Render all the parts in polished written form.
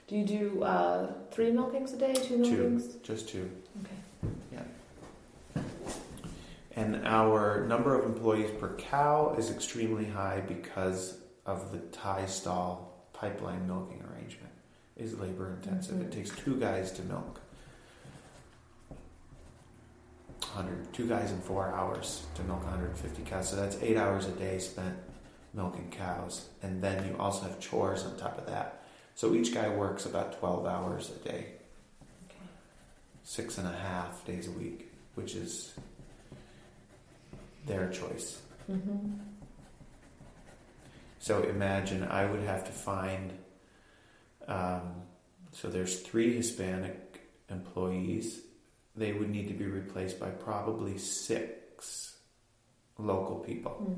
Do you do 3 milkings a day, 2 milkings? Just 2. Okay. Yeah. And our number of employees per cow is extremely high because of the tie stall pipeline milking arrangement. Is labor intensive. It takes 2 guys to milk. 2 guys in 4 hours to milk 150 cows. So that's 8 hours a day spent milking cows. And then you also have chores on top of that. So each guy works about 12 hours a day. Okay. 6.5 days a week, which is their choice. Mm-hmm. So imagine I would have to find, so there's 3 Hispanic employees. They would need to be replaced by probably 6 local people.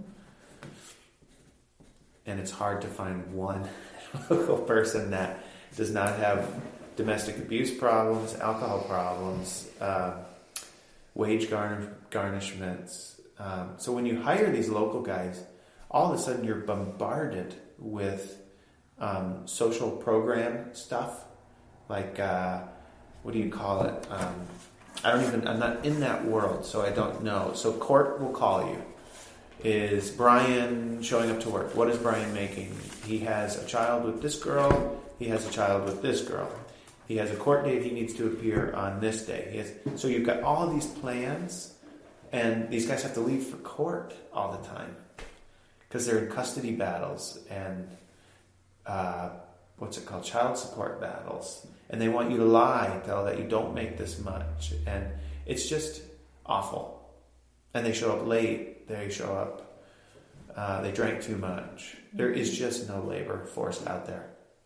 And it's hard to find one local person that does not have domestic abuse problems, alcohol problems, wage garnishments. So when you hire these local guys, all of a sudden you're bombarded with social program stuff, like what do you call it? I'm not in that world, so I don't know. So court will call you. Is Brian showing up to work? What is Brian making? He has a child with this girl. He has a child with this girl. He has a court date. He needs to appear on this day. So you've got all of these plans, and these guys have to leave for court all the time because they're in custody battles and child support battles. And they want you to lie, tell that you don't make this much. And it's just awful. And they show up late. They show up, they drank too much. There is just no labor force out there.